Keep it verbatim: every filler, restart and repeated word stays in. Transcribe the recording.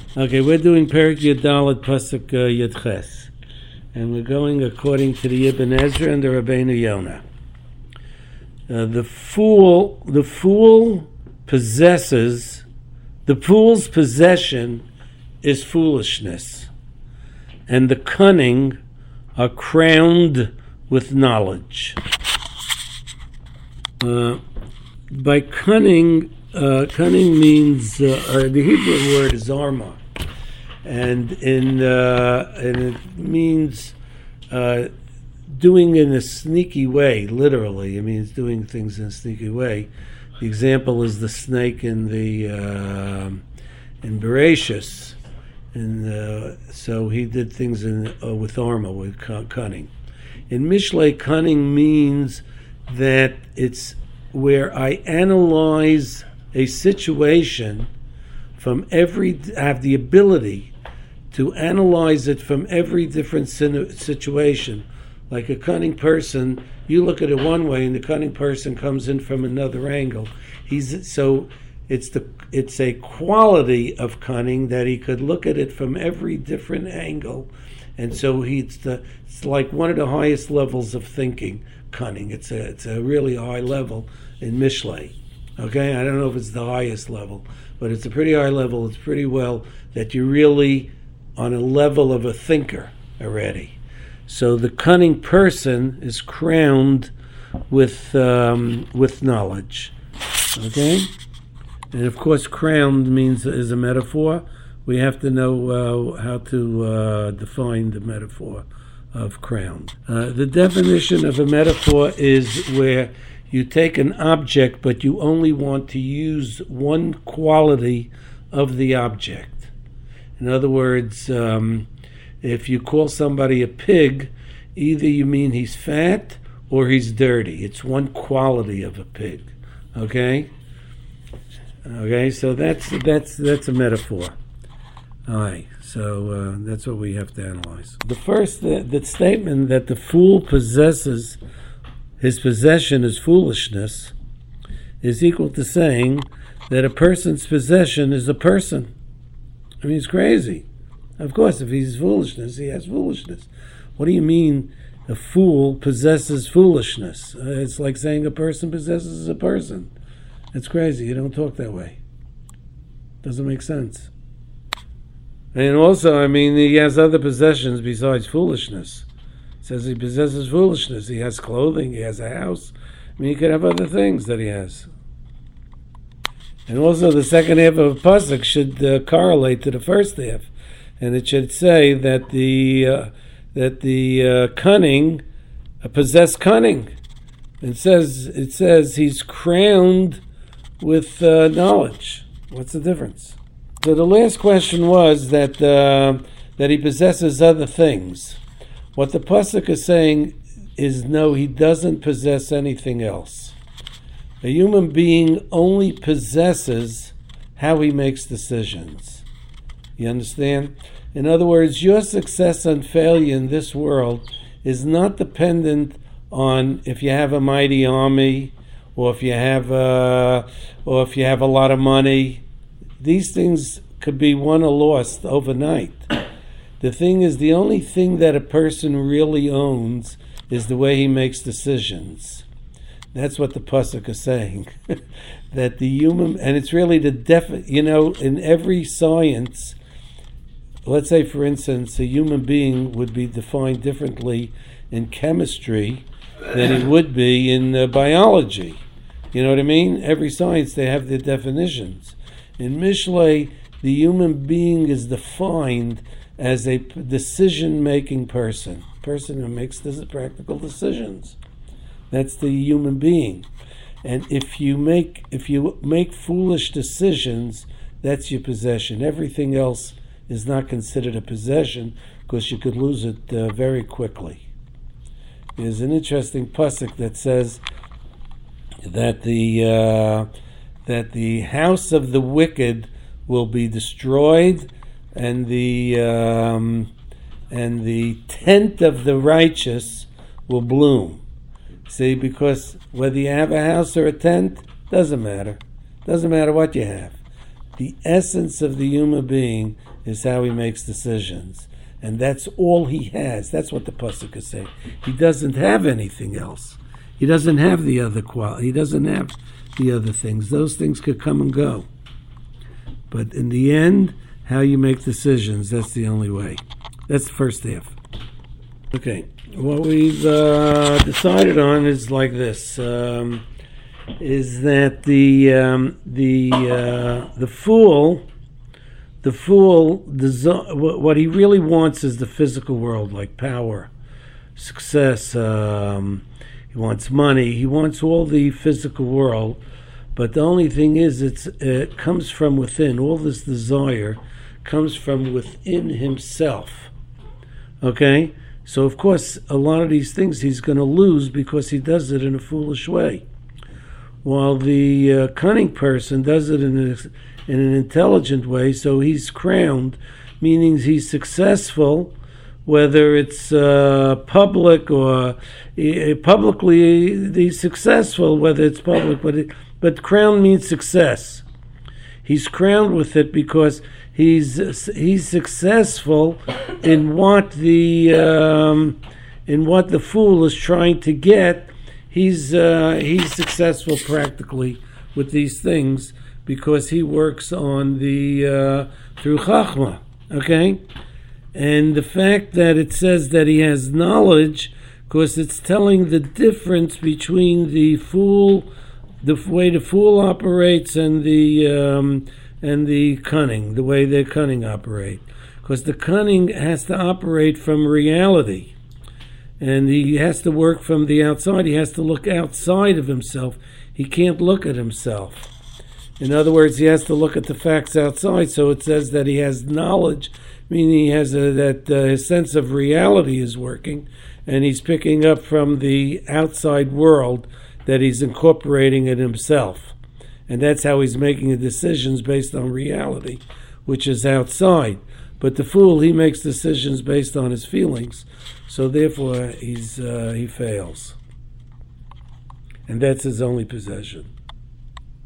Okay, we're doing Perek Yadalet Pasuk uh, Yadches, and we're going according to the Ibn Ezra and the Rabbeinu Yonah. Uh, the fool, the fool possesses, the fool's possession is foolishness, and the cunning are crowned with knowledge. Uh, by cunning, uh, cunning means uh, uh, the Hebrew word is armor, and in uh, and it means uh, doing in a sneaky way. Literally, it means doing things in a sneaky way. The example is the snake in the uh, in Bereshis, and uh, so he did things in, uh, with armor, with cunning. In Mishlei, cunning means that it's where I analyze a situation from every, I have the ability to analyze it from every different situation. Like a cunning person, you look at it one way, and the cunning person comes in from another angle. He's so it's the it's a quality of cunning that he could look at it from every different angle, and so he's the it's like one of the highest levels of thinking. Cunning. It's a it's a really high level in Mishlei. Okay, I don't know if it's the highest level, but it's a pretty high level. It's pretty well that you're really on a level of a thinker already. So the cunning person is crowned with um, with knowledge. Okay, and of course, crowned means is a metaphor. We have to know uh, how to uh, define the metaphor of crowned. Uh, the definition of a metaphor is where you take an object, but you only want to use one quality of the object. In other words, um, if you call somebody a pig, either you mean he's fat or he's dirty. It's one quality of a pig. Okay? Okay, so that's that's that's a metaphor. All right, so uh, that's what we have to analyze. The first, the, the statement that the fool possesses, his possession is foolishness, is equal to saying that a person's possession is a person. I mean, it's crazy. Of course, if he's foolishness, he has foolishness. What do you mean a fool possesses foolishness? Uh, it's like saying a person possesses a person. It's crazy. You don't talk that way. Doesn't make sense. And also, I mean, he has other possessions besides foolishness. It says he possesses foolishness. He has clothing. He has a house. I mean, he could have other things that he has. And also, the second half of a pasuk should uh, correlate to the first half, and it should say that the uh, that the uh, cunning uh, possess cunning. It says it says he's crowned with uh, knowledge. What's the difference? So the last question was that uh, that he possesses other things. What the pasuk is saying is no, he doesn't possess anything else. A human being only possesses how he makes decisions. You understand? In other words, your success and failure in this world is not dependent on if you have a mighty army or if you have a, or if you have a lot of money. These things could be won or lost overnight. The thing is, the only thing that a person really owns is the way he makes decisions. That's what the pasuk is saying. That the human, and it's really the def, you know, in every science, let's say, for instance, a human being would be defined differently in chemistry than it would be in uh, biology. You know what I mean? Every science, they have their definitions. In Mishlei, the human being is defined as a decision-making person, person who makes this practical decisions. That's the human being. And if you make if you make foolish decisions, that's your possession. Everything else is not considered a possession because you could lose it uh, very quickly. There's an interesting pasuk that says that the uh, that the house of the wicked will be destroyed, and the um, and the tent of the righteous will bloom. See, because whether you have a house or a tent, doesn't matter. Doesn't matter what you have. The essence of the human being is how he makes decisions. And that's all he has. That's what the pasuk is saying. He doesn't have anything else. He doesn't have the other quality. He doesn't have the other things. Those things could come and go. But in the end, how you make decisions, that's the only way. That's the first half. Okay, what we've uh, decided on is like this, um, is that the um, the uh, the fool, the fool, desi- what he really wants is the physical world, like power, success. Um, he wants money. He wants all the physical world. But the only thing is, it's it comes from within. All this desire comes from within himself. Okay? So, of course, a lot of these things he's going to lose because he does it in a foolish way. While the uh, cunning person does it in, a, in an intelligent way, so he's crowned, meaning he's successful, whether it's uh, public or uh, publicly he's successful, whether it's public, but it, but crown means success. He's crowned with it because he's he's successful in what the um, in what the fool is trying to get. He's uh, he's successful practically with these things because he works on the uh, through Chachma. Okay, and the fact that it says that he has knowledge, because it's telling the difference between the fool, the way the fool operates, and the um, and the cunning, the way the cunning operate. Because the cunning has to operate from reality. And he has to work from the outside. He has to look outside of himself. He can't look at himself. In other words, he has to look at the facts outside. So it says that he has knowledge, meaning he has a, that uh, his sense of reality is working, and he's picking up from the outside world that he's incorporating in himself. And that's how he's making the decisions based on reality, which is outside. But the fool, he makes decisions based on his feelings, so therefore he's uh, he fails. And that's his only possession.